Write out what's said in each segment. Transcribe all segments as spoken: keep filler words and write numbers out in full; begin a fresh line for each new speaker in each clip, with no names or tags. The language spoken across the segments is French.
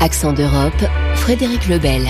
Accent d'Europe, Frédéric Lebel.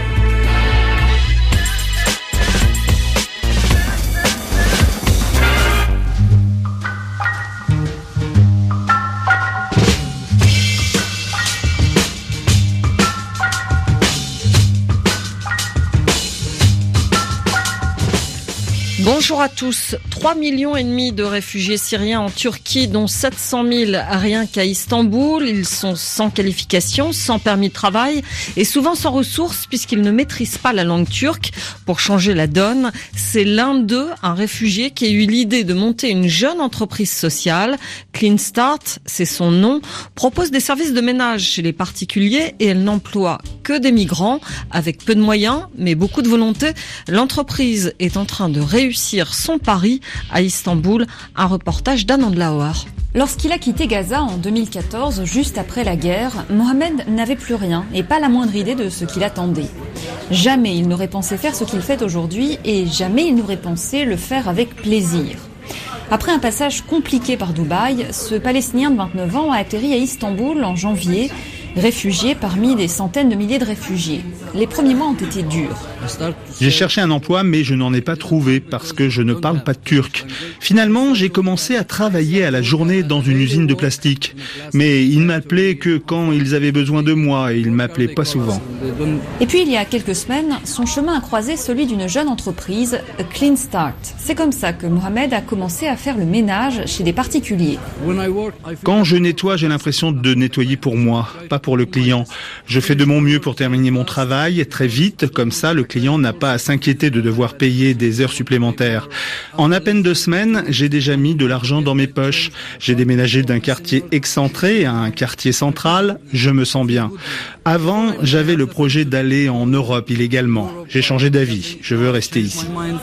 Bonjour à tous. trois millions et demi de réfugiés syriens en Turquie, dont sept cent mille rien qu'à Istanbul. Ils sont sans qualification, sans permis de travail et souvent sans ressources puisqu'ils ne maîtrisent pas la langue turque. Pour changer la donne, c'est l'un d'eux, un réfugié, qui a eu l'idée de monter une jeune entreprise sociale. Clean Start, c'est son nom, propose des services de ménage chez les particuliers et elle n'emploie que des migrants. Avec peu de moyens, mais beaucoup de volonté, l'entreprise est en train de réussir son pari à Istanbul. Un reportage d'Anand Laouar.
Lorsqu'il a quitté Gaza en deux mille quatorze, juste après la guerre, Mohamed n'avait plus rien et pas la moindre idée de ce qu'il attendait. Jamais il n'aurait pensé faire ce qu'il fait aujourd'hui et jamais il n'aurait pensé le faire avec plaisir. Après un passage compliqué par Dubaï, ce Palestinien de vingt-neuf ans a atterri à Istanbul en janvier, réfugié parmi des centaines de milliers de réfugiés. Les premiers mois ont été durs.
J'ai cherché un emploi, mais je n'en ai pas trouvé parce que je ne parle pas turc. Finalement, j'ai commencé à travailler à la journée dans une usine de plastique. Mais ils m'appelaient que quand ils avaient besoin de moi et ils m'appelaient pas souvent.
Et puis, il y a quelques semaines, son chemin a croisé celui d'une jeune entreprise, Clean Start. C'est comme ça que Mohamed a commencé à faire le ménage chez des particuliers.
Quand je nettoie, j'ai l'impression de nettoyer pour moi, pas pour le client. Je fais de mon mieux pour terminer mon travail très vite, comme ça le client n'a pas à s'inquiéter de devoir payer des heures supplémentaires. En à peine deux semaines, j'ai déjà mis de l'argent dans mes poches. J'ai déménagé d'un quartier excentré à un quartier central, je me sens bien. Avant, j'avais le projet d'aller en Europe illégalement. J'ai changé d'avis, je veux rester ici.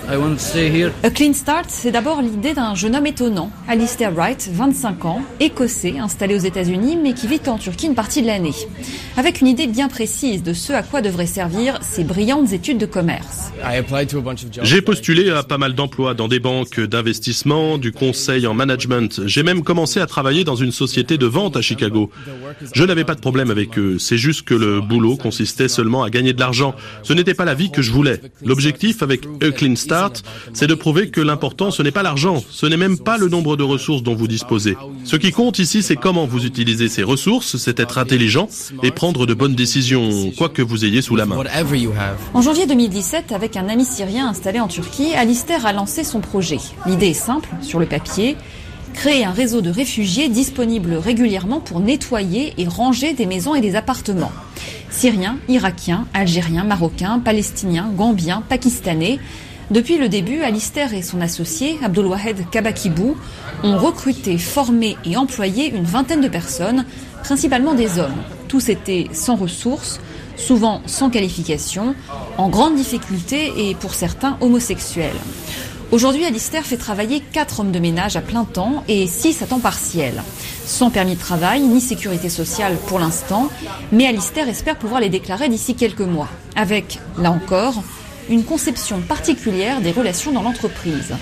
A Clean Start, c'est d'abord l'idée d'un jeune homme étonnant, Alistair Wright, vingt-cinq ans, écossais, installé aux États-Unis, mais qui vit en Turquie une partie de l'année. Avec une idée bien précise de ce à quoi devraient servir ses brillantes études de commerce.
J'ai postulé à pas mal d'emplois dans des banques d'investissement, du conseil en management. J'ai même commencé à travailler dans une société de vente à Chicago. Je n'avais pas de problème avec eux. C'est juste que le boulot consistait seulement à gagner de l'argent. Ce n'était pas la vie que je voulais. L'objectif avec A Clean Start, c'est de prouver que l'important, ce n'est pas l'argent. Ce n'est même pas le nombre de ressources dont vous disposez. Ce qui compte ici, c'est comment vous utilisez ces ressources, c'est être intelligent et prendre de bonnes décisions, quoi que vous ayez sous la main.
En janvier deux mille dix-sept, avec un ami syrien installé en Turquie, Alistair a lancé son projet. L'idée est simple, sur le papier, créer un réseau de réfugiés disponibles régulièrement pour nettoyer et ranger des maisons et des appartements. Syriens, Irakiens, Algériens, Marocains, Palestiniens, Gambiens, Pakistanais. Depuis le début, Alistair et son associé, Abdelwahed Kabakibou, ont recruté, formé et employé une vingtaine de personnes, principalement des hommes. Tous étaient sans ressources, souvent sans qualification, en grande difficulté et pour certains homosexuels. Aujourd'hui, Alistair fait travailler quatre hommes de ménage à plein temps et six à temps partiel. Sans permis de travail ni sécurité sociale pour l'instant, mais Alistair espère pouvoir les déclarer d'ici quelques mois. Avec, là encore, une conception particulière des relations dans l'entreprise.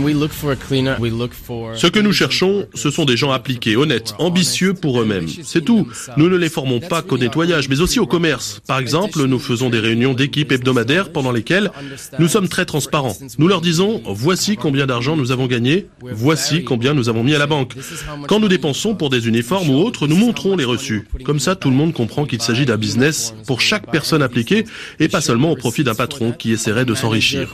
Ce que nous cherchons, ce sont des gens appliqués, honnêtes, ambitieux pour eux-mêmes. C'est tout. Nous ne les formons pas qu'au nettoyage, mais aussi au commerce. Par exemple, nous faisons des réunions d'équipe hebdomadaires pendant lesquelles nous sommes très transparents. Nous leur disons, voici combien d'argent nous avons gagné, voici combien nous avons mis à la banque. Quand nous dépensons pour des uniformes ou autres, nous montrons les reçus. Comme ça, tout le monde comprend qu'il s'agit d'un business pour chaque personne appliquée et pas seulement au profit d'un patron qui essaierait de s'enrichir.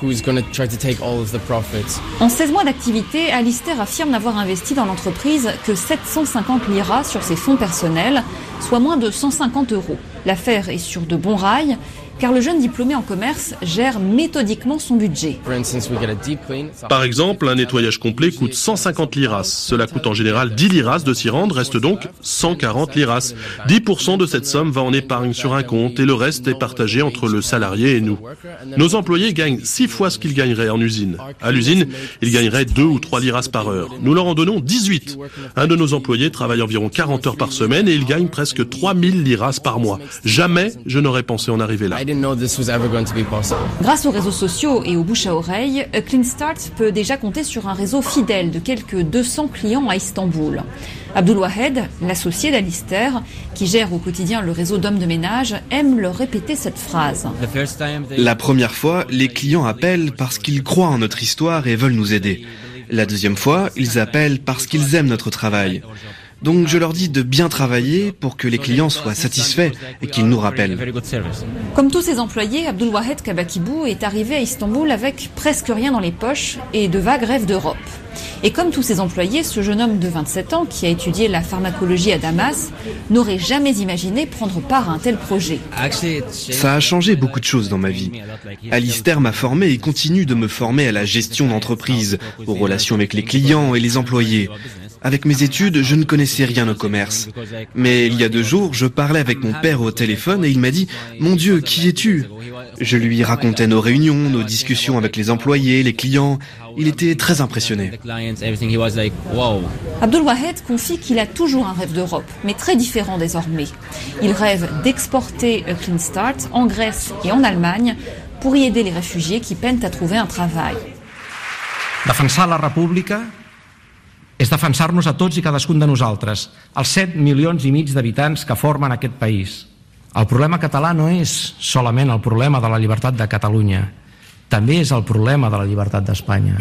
En seize mois d'activité, Alistair affirme n'avoir investi dans l'entreprise que sept cent cinquante liras sur ses fonds personnels, soit moins de cent cinquante euros. L'affaire est sur de bons rails, car le jeune diplômé en commerce gère méthodiquement son budget.
Par exemple, un nettoyage complet coûte cent cinquante liras. Cela coûte en général dix liras de s'y rendre, reste donc cent quarante liras. dix pour cent de cette somme va en épargne sur un compte et le reste est partagé entre le salarié et nous. Nos employés gagnent six fois ce qu'ils gagneraient en usine. À l'usine, ils gagneraient deux ou trois liras par heure. Nous leur en donnons dix-huit. Un de nos employés travaille environ quarante heures par semaine et il gagne presque trois mille liras par mois. Jamais je n'aurais pensé en arriver là.
Grâce aux réseaux sociaux et aux bouche à oreille, A Clean Start peut déjà compter sur un réseau fidèle de quelques deux cents clients à Istanbul. Abdulwahed, l'associé d'Alistair, qui gère au quotidien le réseau d'hommes de ménage, aime leur répéter cette phrase.
La première fois, les clients appellent parce qu'ils croient en notre histoire et veulent nous aider. La deuxième fois, ils appellent parce qu'ils aiment notre travail. Donc je leur dis de bien travailler pour que les clients soient satisfaits et qu'ils nous rappellent.
Comme tous ses employés, Abdulwahed Kabakibou est arrivé à Istanbul avec presque rien dans les poches et de vagues rêves d'Europe. Et comme tous ses employés, ce jeune homme de vingt-sept ans qui a étudié la pharmacologie à Damas n'aurait jamais imaginé prendre part à un tel projet.
Ça a changé beaucoup de choses dans ma vie. Alistair m'a formé et continue de me former à la gestion d'entreprise, aux relations avec les clients et les employés. Avec mes études, je ne connaissais rien au commerce. Mais il y a deux jours, je parlais avec mon père au téléphone et il m'a dit « Mon Dieu, qui es-tu » Je lui racontais nos réunions, nos discussions avec les employés, les clients. Il était très impressionné.
Abdulwahed confie qu'il a toujours un rêve d'Europe, mais très différent désormais. Il rêve d'exporter A Clean Start en Grèce et en Allemagne pour y aider les réfugiés qui peinent à trouver un travail.
Defensar la República és defensar-nos a tots i cadascun de nosaltres, els set milions i mig d'habitants que formen aquest país. El problema català no és solament el problema de la llibertat de Catalunya, també és el problema de la llibertat d'Espanya.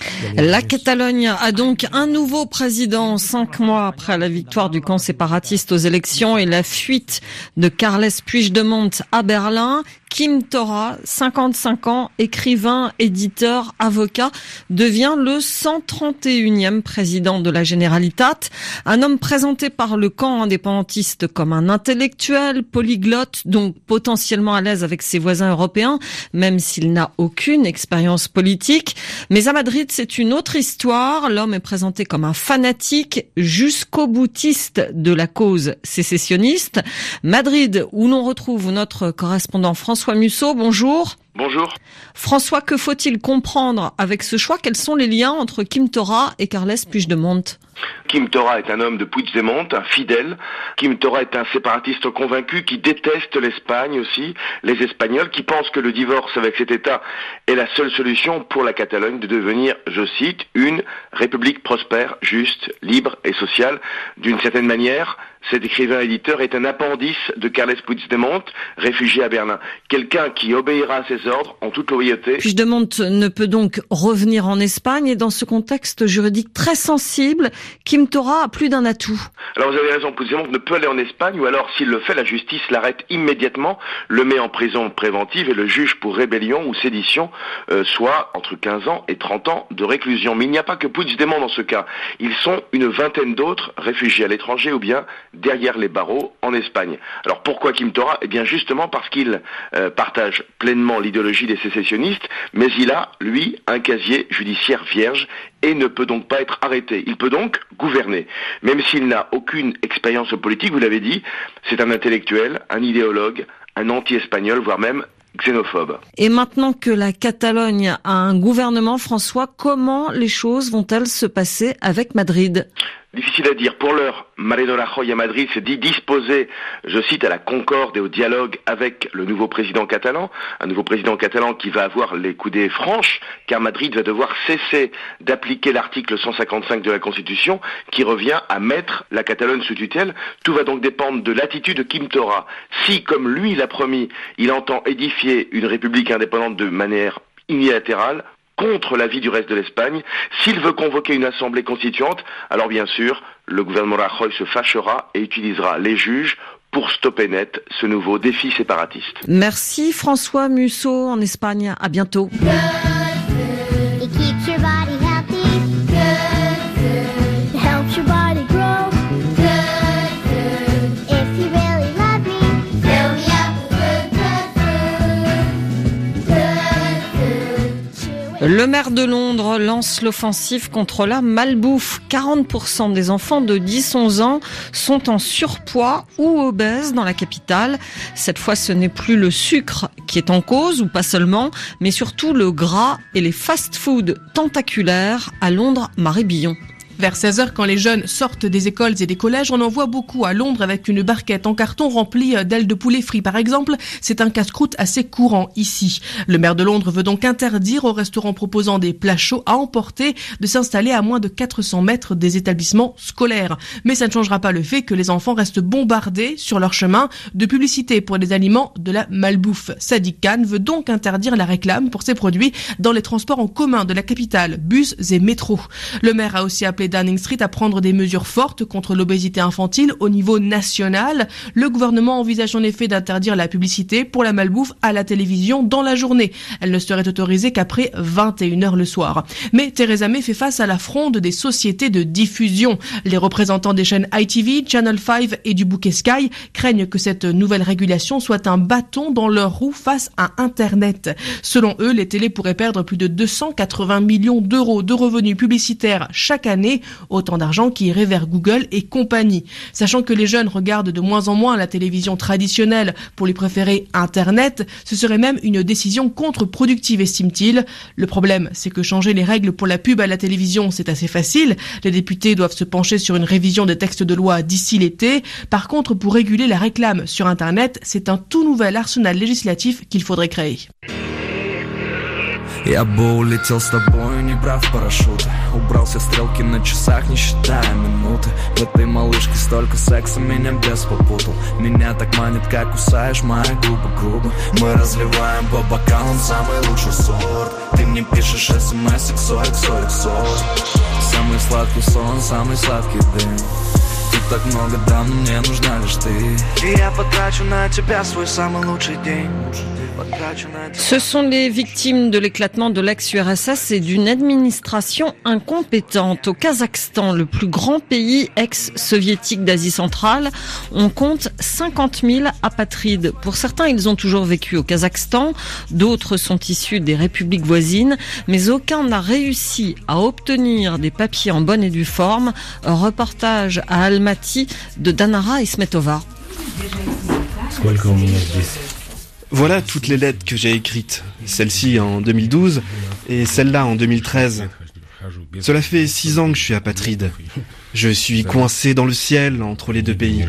La Catalogne a donc un nouveau président cinq mois après la victoire du camp séparatiste aux élections et la fuite de Carles Puigdemont à Berlin. Quim Torra, cinquante-cinq ans, écrivain, éditeur, avocat, devient le cent trente et unième président de la Generalitat. Un homme présenté par le camp indépendantiste comme un intellectuel, polyglotte, donc potentiellement à l'aise avec ses voisins européens, même s'il n'a aucune expérience politique. Mais à Madrid, c'est une autre histoire. L'homme est présenté comme un fanatique jusqu'au boutiste de la cause sécessionniste. Madrid, où l'on retrouve notre correspondant François Musso, bonjour.
Bonjour.
François, que faut-il comprendre avec ce choix? Quels sont les liens entre Quim Torra et Carles Puigdemont?
Quim Torra est un homme de Puigdemont, un fidèle. Quim Torra est un séparatiste convaincu qui déteste l'Espagne aussi, les Espagnols, qui pensent que le divorce avec cet État est la seule solution pour la Catalogne de devenir, je cite, une république prospère, juste, libre et sociale. D'une certaine manière, cet écrivain-éditeur est un appendice de Carles Puigdemont, réfugié à Berlin. Quelqu'un qui obéira à ses ordres en toute loyauté.
Puigdemont ne peut donc revenir en Espagne et dans ce contexte juridique très sensible, Quim Torra a plus d'un atout.
Alors vous avez raison, Puigdemont ne peut aller en Espagne ou alors s'il le fait, la justice l'arrête immédiatement, le met en prison préventive et le juge pour rébellion ou sédition, euh, soit entre quinze ans et trente ans de réclusion. Mais il n'y a pas que Puigdemont dans ce cas. Ils sont une vingtaine d'autres réfugiés à l'étranger ou bien derrière les barreaux en Espagne. Alors pourquoi Quim Torra? Eh bien justement parce qu'il euh, partage pleinement l'idéologie des sécessionnistes, mais il a, lui, un casier judiciaire vierge et ne peut donc pas être arrêté. Il peut donc gouverner. Même s'il n'a aucune expérience politique, vous l'avez dit, c'est un intellectuel, un idéologue, un anti-espagnol, voire même xénophobe.
Et maintenant que la Catalogne a un gouvernement, François, comment les choses vont-elles se passer avec Madrid?
Difficile à dire. Pour l'heure, Mariano Rajoy à Madrid s'est dit disposé, je cite, à la concorde et au dialogue avec le nouveau président catalan, un nouveau président catalan qui va avoir les coudées franches, car Madrid va devoir cesser d'appliquer l'article cent cinquante-cinq de la Constitution, qui revient à mettre la Catalogne sous tutelle. Tout va donc dépendre de l'attitude de Quim Torra. Si, comme lui l'a promis, il entend édifier une république indépendante de manière unilatérale, contre l'avis du reste de l'Espagne, s'il veut convoquer une assemblée constituante, alors bien sûr, le gouvernement Rajoy se fâchera et utilisera les juges pour stopper net ce nouveau défi séparatiste.
Merci François Musso en Espagne. À bientôt. Le maire de Londres lance l'offensive contre la malbouffe. quarante pour cent des enfants de dix à onze ans sont en surpoids ou obèses dans la capitale. Cette fois, ce n'est plus le sucre qui est en cause, ou pas seulement, mais surtout le gras et les fast-foods tentaculaires. À Londres, Marie Billon.
Vers seize heures, quand les jeunes sortent des écoles et des collèges, on en voit beaucoup à Londres avec une barquette en carton remplie d'ailes de poulet frit par exemple. C'est un casse-croûte assez courant ici. Le maire de Londres veut donc interdire aux restaurants proposant des plats chauds à emporter de s'installer à moins de quatre cents mètres des établissements scolaires. Mais ça ne changera pas le fait que les enfants restent bombardés sur leur chemin de publicité pour les aliments de la malbouffe. Sadiq Khan veut donc interdire la réclame pour ces produits dans les transports en commun de la capitale, bus et métro. Le maire a aussi appelé Downing Street à prendre des mesures fortes contre l'obésité infantile au niveau national. Le gouvernement envisage en effet d'interdire la publicité pour la malbouffe à la télévision dans la journée. Elle ne serait autorisée qu'après vingt et une heures le soir. Mais Theresa May fait face à la fronde des sociétés de diffusion. Les représentants des chaînes I T V, Channel cinq et du bouquet Sky craignent que cette nouvelle régulation soit un bâton dans leur roue face à Internet. Selon eux, les télés pourraient perdre plus de deux cent quatre-vingts millions d'euros de revenus publicitaires chaque année, autant d'argent qui irait vers Google et compagnie. Sachant que les jeunes regardent de moins en moins la télévision traditionnelle pour lui préférer Internet, ce serait même une décision contre-productive, estime-t-il. Le problème, c'est que changer les règles pour la pub à la télévision, c'est assez facile. Les députés doivent se pencher sur une révision des textes de loi d'ici l'été. Par contre, pour réguler la réclame sur Internet, c'est un tout nouvel arsenal législatif qu'il faudrait créer.
Я бы улетел с тобой, не брав парашюта. Убрал все стрелки на часах, не считая минуты. В этой малышке столько секса, меня бес попутал. Меня так манит, как кусаешь мои губы грубо. Мы разливаем по бокалам самый лучший сорт. Ты мне пишешь смс, иксо, иксо, иксо. Самый сладкий сон, самый сладкий дым. Тут так много дам, но мне нужна лишь ты. И я потрачу на тебя свой самый лучший день.
Ce sont les victimes de l'éclatement de l'ex-U R S S et d'une administration incompétente. Au Kazakhstan, le plus grand pays ex-soviétique d'Asie centrale, on compte cinquante mille apatrides. Pour certains, ils ont toujours vécu au Kazakhstan, d'autres sont issus des républiques voisines, mais aucun n'a réussi à obtenir des papiers en bonne et due forme. Un reportage à Almaty de Danara Ismetova.
Voilà toutes les lettres que j'ai écrites, celle-ci en deux mille douze et celle-là en deux mille treize. Cela fait six ans que je suis apatride. Je suis coincé dans le ciel entre les deux pays.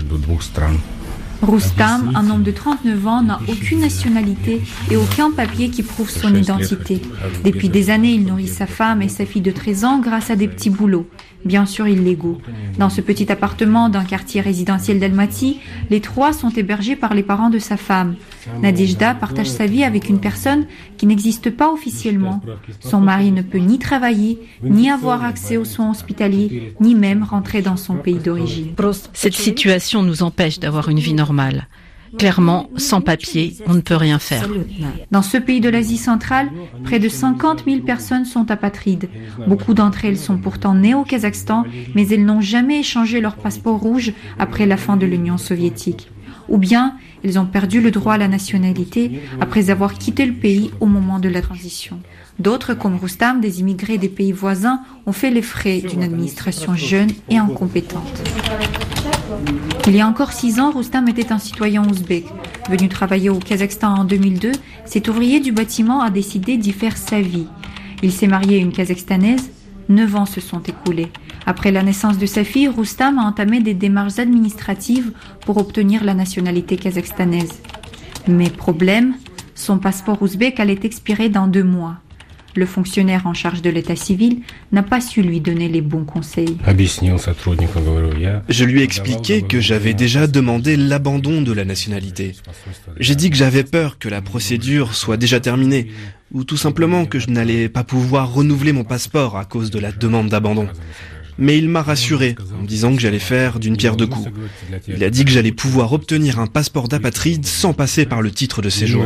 Roustam, un homme de trente-neuf ans, n'a aucune nationalité et aucun papier qui prouve son identité. Depuis des années, il nourrit sa femme et sa fille de treize ans grâce à des petits boulots, bien sûr illégaux. Dans ce petit appartement d'un quartier résidentiel d'Almaty, les trois sont hébergés par les parents de sa femme. Nadejda partage sa vie avec une personne qui n'existe pas officiellement. Son mari ne peut ni travailler, ni avoir accès aux soins hospitaliers, ni même rentrer dans son pays d'origine.
Cette situation nous empêche d'avoir une vie normale. Clairement, sans papier, on ne peut rien faire.
Dans ce pays de l'Asie centrale, près de cinquante mille personnes sont apatrides. Beaucoup d'entre elles sont pourtant nées au Kazakhstan, mais elles n'ont jamais échangé leur passeport rouge après la fin de l'Union soviétique. Ou bien, elles ont perdu le droit à la nationalité après avoir quitté le pays au moment de la transition. D'autres, comme Roustam, des immigrés des pays voisins, ont fait les frais d'une administration jeune et incompétente. Il y a encore six ans, Roustam était un citoyen ouzbek. Venu travailler au Kazakhstan en deux mille deux, cet ouvrier du bâtiment a décidé d'y faire sa vie. Il s'est marié à une Kazakhstanaise. Neuf ans se sont écoulés. Après la naissance de sa fille, Roustam a entamé des démarches administratives pour obtenir la nationalité kazakhstanaise. Mais problème, son passeport ouzbek allait expirer dans deux mois. Le fonctionnaire en charge de l'état civil n'a pas su lui donner les bons conseils.
Je lui ai expliqué que j'avais déjà demandé l'abandon de la nationalité. J'ai dit que j'avais peur que la procédure soit déjà terminée, ou tout simplement que je n'allais pas pouvoir renouveler mon passeport à cause de la demande d'abandon. Mais il m'a rassuré en me disant que j'allais faire d'une pierre deux coups. Il a dit que j'allais pouvoir obtenir un passeport d'apatride sans passer par le titre de séjour.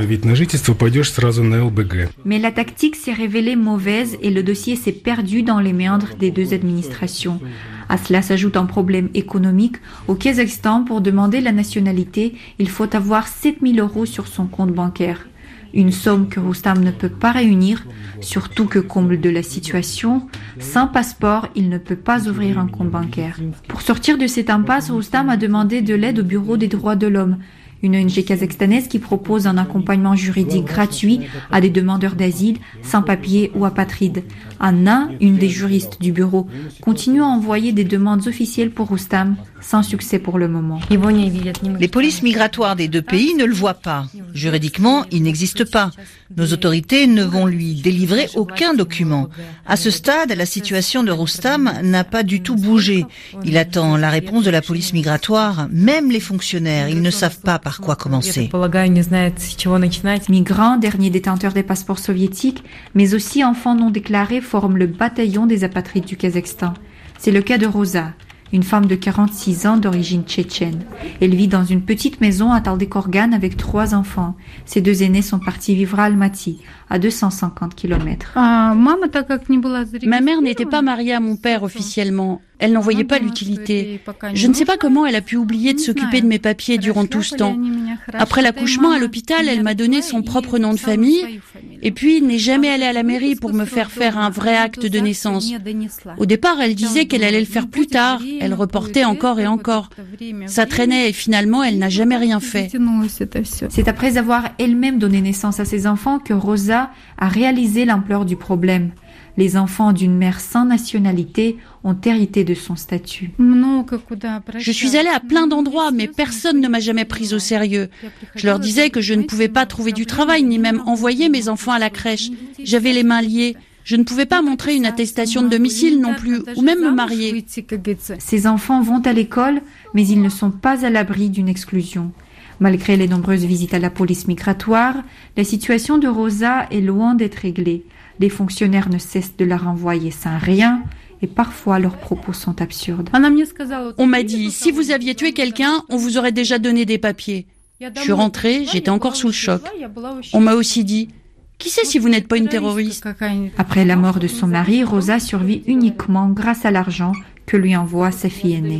Mais la tactique s'est révélée mauvaise et le dossier s'est perdu dans les méandres des deux administrations. À cela s'ajoute un problème économique. Au Kazakhstan, pour demander la nationalité, il faut avoir sept mille euros sur son compte bancaire. Une somme que Roustam ne peut pas réunir, surtout que, comble de la situation, sans passeport, il ne peut pas ouvrir un compte bancaire. Pour sortir de cette impasse, Roustam a demandé de l'aide au Bureau des droits de l'homme. une O N G kazakhstanaise qui propose un accompagnement juridique gratuit à des demandeurs d'asile, sans-papiers ou apatrides. Anna, une des juristes du bureau, continue à envoyer des demandes officielles pour Rustam, sans succès pour le moment.
Les polices migratoires des deux pays ne le voient pas. Juridiquement, il n'existe pas. Nos autorités ne vont lui délivrer aucun document. À ce stade, la situation de Rustam n'a pas du tout bougé. Il attend la réponse de la police migratoire. Même les fonctionnaires, ils ne savent pas par quoi commencer.
Migrants, derniers détenteurs des passeports soviétiques, mais aussi enfants non déclarés forment le bataillon des apatrides du Kazakhstan. C'est le cas de Rosa, une femme de quarante-six ans d'origine tchétchène. Elle vit dans une petite maison à Taldykorgan avec trois enfants. Ses deux aînés sont partis vivre à Almaty, à deux cent cinquante kilomètres.
Ma mère n'était pas mariée à mon père officiellement. Elle n'en voyait pas l'utilité. Je ne sais pas comment elle a pu oublier de s'occuper de mes papiers durant tout ce temps. Après l'accouchement à l'hôpital, elle m'a donné son propre nom de famille et puis n'est jamais allée à la mairie pour me faire faire un vrai acte de naissance. Au départ, elle disait qu'elle allait le faire plus tard. Elle reportait encore et encore. Ça traînait et finalement, elle n'a jamais rien fait.
C'est après avoir elle-même donné naissance à ses enfants que Rosa a réalisé l'ampleur du problème. Les enfants d'une mère sans nationalité ont hérité de son statut.
Je suis allée à plein d'endroits, mais personne ne m'a jamais prise au sérieux. Je leur disais que je ne pouvais pas trouver du travail, ni même envoyer mes enfants à la crèche. J'avais les mains liées. Je ne pouvais pas montrer une attestation de domicile non plus, ou même me marier.
Ces enfants vont à l'école, mais ils ne sont pas à l'abri d'une exclusion. Malgré les nombreuses visites à la police migratoire, la situation de Rosa est loin d'être réglée. Les fonctionnaires ne cessent de la renvoyer sans rien et parfois leurs propos sont absurdes.
On m'a dit, si vous aviez tué quelqu'un, on vous aurait déjà donné des papiers. Je suis rentrée, j'étais encore sous le choc. On m'a aussi dit, qui sait si vous n'êtes pas une terroriste?
Après la mort de son mari, Rosa survit uniquement grâce à l'argent que lui envoie sa fille aînée.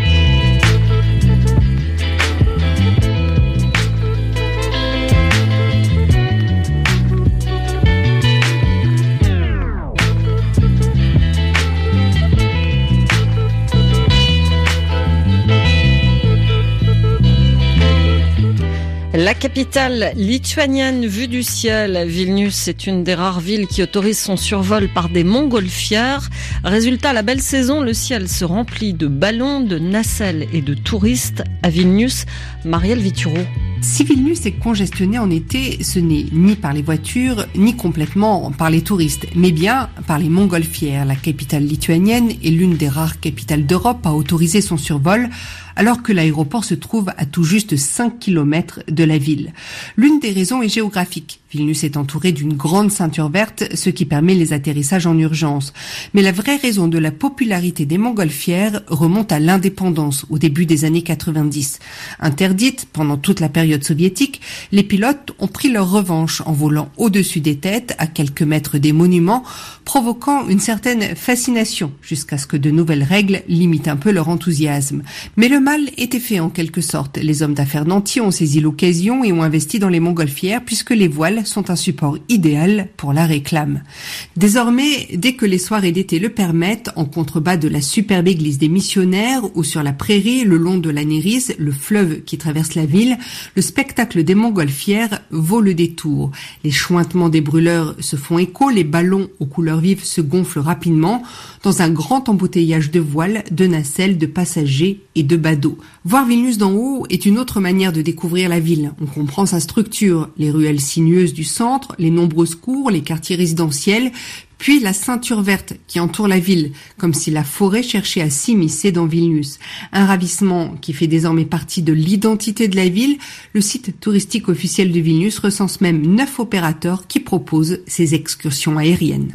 La capitale lituanienne vue du ciel, Vilnius est une des rares villes qui autorise son survol par des montgolfières. Résultat, la belle saison, le ciel se remplit de ballons, de nacelles et de touristes. À Vilnius, Marielle Vituro.
Si Vilnius est congestionné en été, ce n'est ni par les voitures, ni complètement par les touristes, mais bien par les montgolfières. La capitale lituanienne est l'une des rares capitales d'Europe à autoriser son survol, alors que l'aéroport se trouve à tout juste cinq kilomètres de la ville. L'une des raisons est géographique. Vilnius est entouré d'une grande ceinture verte, ce qui permet les atterrissages en urgence. Mais la vraie raison de la popularité des montgolfières remonte à l'indépendance au début des années quatre-vingt-dix. Interdites pendant toute la période soviétique, les pilotes ont pris leur revanche en volant au-dessus des têtes, à quelques mètres des monuments, provoquant une certaine fascination, jusqu'à ce que de nouvelles règles limitent un peu leur enthousiasme. Mais le mal était fait en quelque sorte. Les hommes d'affaires nantis ont saisi l'occasion et ont investi dans les montgolfières puisque les voiles sont un support idéal pour la réclame. Désormais, dès que les soirées d'été le permettent, en contrebas de la superbe église des missionnaires ou sur la prairie le long de la Neris, le fleuve qui traverse la ville, le spectacle des montgolfières vaut le détour. Les chointements des brûleurs se font écho, les ballons aux couleurs vives se gonflent rapidement dans un grand embouteillage de voiles, de nacelles, de passagers et de badauds. Voir Vilnius d'en haut est une autre manière de découvrir la ville. On comprend sa structure, les ruelles sinueuses du centre, les nombreuses cours, les quartiers résidentiels, puis la ceinture verte qui entoure la ville, comme si la forêt cherchait à s'immiscer dans Vilnius. Un ravissement qui fait désormais partie de l'identité de la ville. Le site touristique officiel de Vilnius recense même neuf opérateurs qui proposent ces excursions aériennes.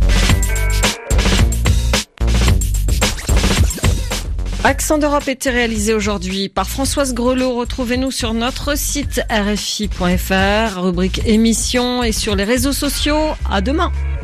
Accent d'Europe était réalisé aujourd'hui par Françoise Grelot. Retrouvez-nous sur notre site R F I point F R, rubrique émissions et sur les réseaux sociaux. À demain.